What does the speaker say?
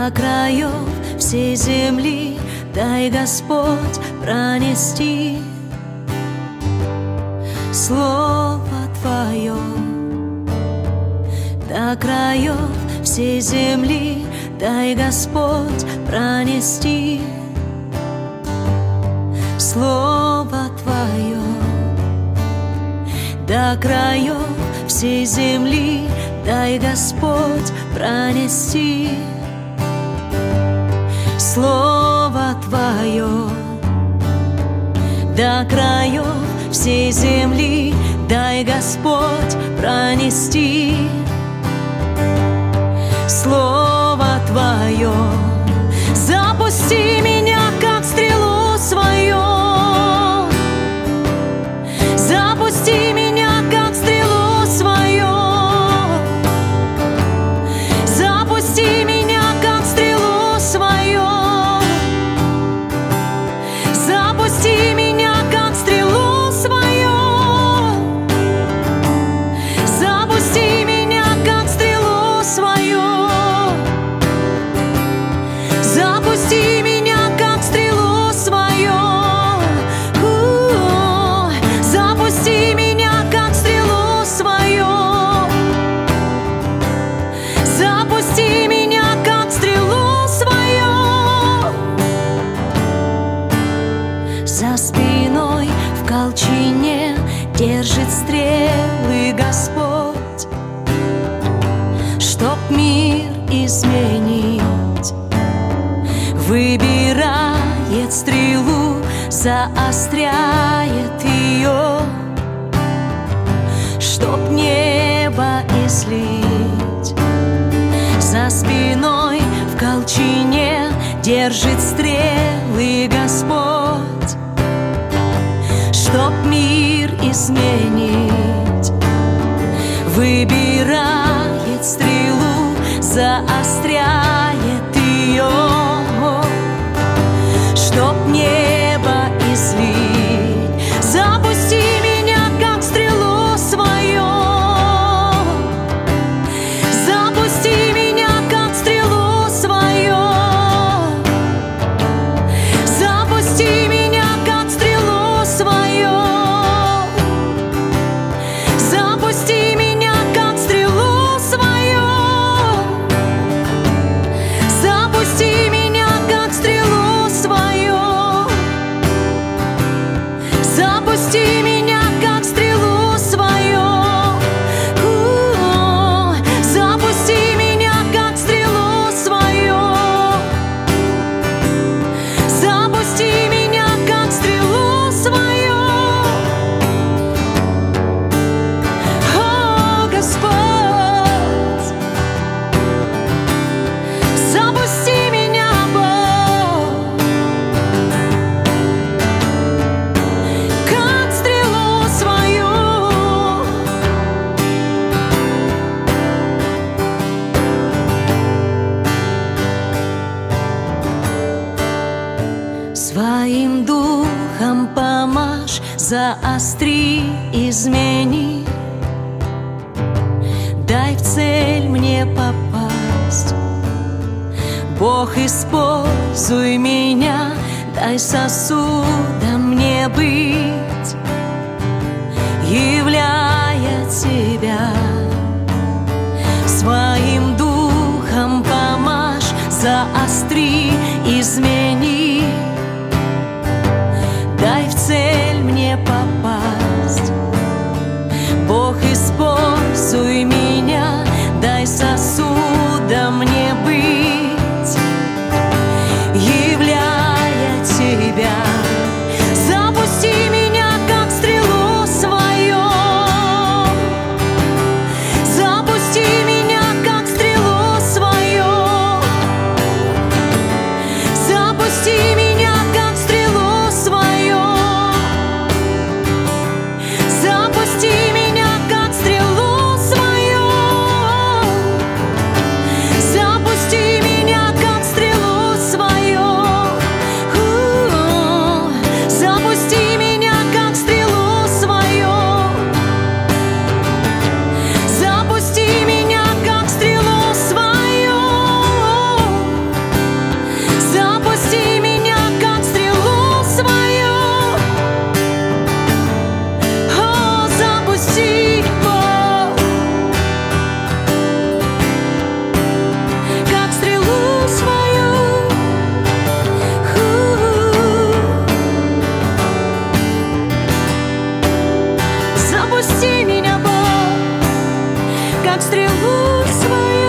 до краев всей земли дай, Господь, пронести Слово Твое. До краев всей земли дай, Господь, пронести Слово Твое. До краев всей земли дай, Господь, пронести Слово Твое. До краев всей земли дай, Господь, пронести Слово Твое. Запусти меня, как стрелу свою. Запусти меня, как стрелу свою. Запусти меня, как стрелу свою. Запусти меня, как стрелу свою. Запусти меня, как стрелу свою. Запусти меня, как стрелу свою. Запусти меня, как стрелу свою. Запусти меня, как стрелу свою. За спиной в колчине держит стрелы Господь, чтоб мир изменить. Выбирает стрелу, заостряет ее, чтоб небо излить. За спиной в колчине держит стрелы Господь, чтоб мир изменить. Выбирает стрелу, заостряет ее, чтоб небо излить. Запусти меня, как стрелу свою. Запусти меня, как стрелу свою. Запусти меня, как стрелу свою. Запусти меня, как стрелу свою. Запусти меня, как стрелу свою. Запусти меня, как стрелу свою. Запусти меня, как стрелу свою. Запусти меня, как стрелу свою. О, Господь, запусти меня, Бог, как стрелу свою. Своим духом помажь, заостри, измени. Дай в цель мне попасть. Бог, используй меня, дай сосудом мне быть, являя Тебя. Своим духом помажь, заостри, измени. Дай в цель мне попасть. Бог, используй меня, дай сосудом мне быть, являя Тебя. Запусти меня, как стрелу свою. как стрелу своей.